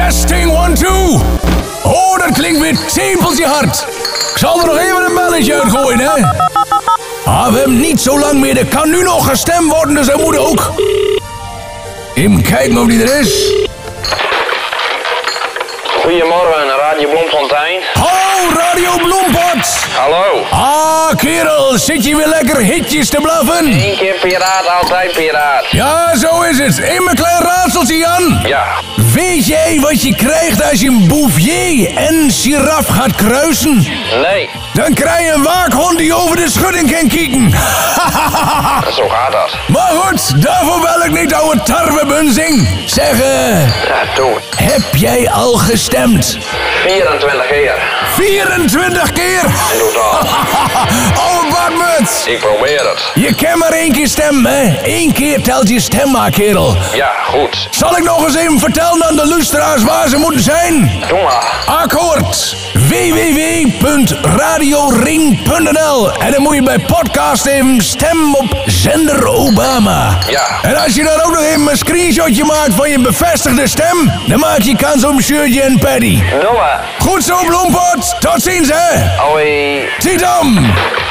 Testing 1, 2. Oh, dat klinkt weer tepeltje hard. Ik zal er nog even een belletje uitgooien, hè. Ah, we hebben niet zo lang meer. Er kan nu nog gestemd worden, dus hij moet ook. Even kijken of die er is. Goedemorgen, Radio Bloemfontein. Oh, Radio Bloempot. Hallo. Ah, kerel, zit je weer lekker hitjes te blaffen? 1 keer piraat, altijd piraat. Ja, zo is het. Even een klein raadseltje, Jan. Ja. Weet jij wat je krijgt als je een Bouvier en giraf gaat kruisen? Nee, Dan krijg je een waakhond die over de schutting kan kieken. zo gaat dat. Maar goed, daarvoor wil ik niet ouwe tarwebunzing. Zeg, Ja, doe. heb jij al gestemd? 24 keer. 24 keer? In totaal. Oh, badmuts. Ik probeer het. Je kan maar 1 keer stemmen, hè? 1 keer telt je stem maar, kerel. Ja, goed. Zal ik nog eens even vertellen aan de luisteraars waar ze moeten zijn? Doe maar. Akkoord. www.radioring.nl. En dan moet je bij podcast even stem op zender Obama. Ja. En als je dan ook nog even een screenshotje maakt van je bevestigde stem, dan maak je kans op een shirtje en paddy. Doe maar. Goed zo, Bloempot. Tot ziens, hè. Hoi. Tidam.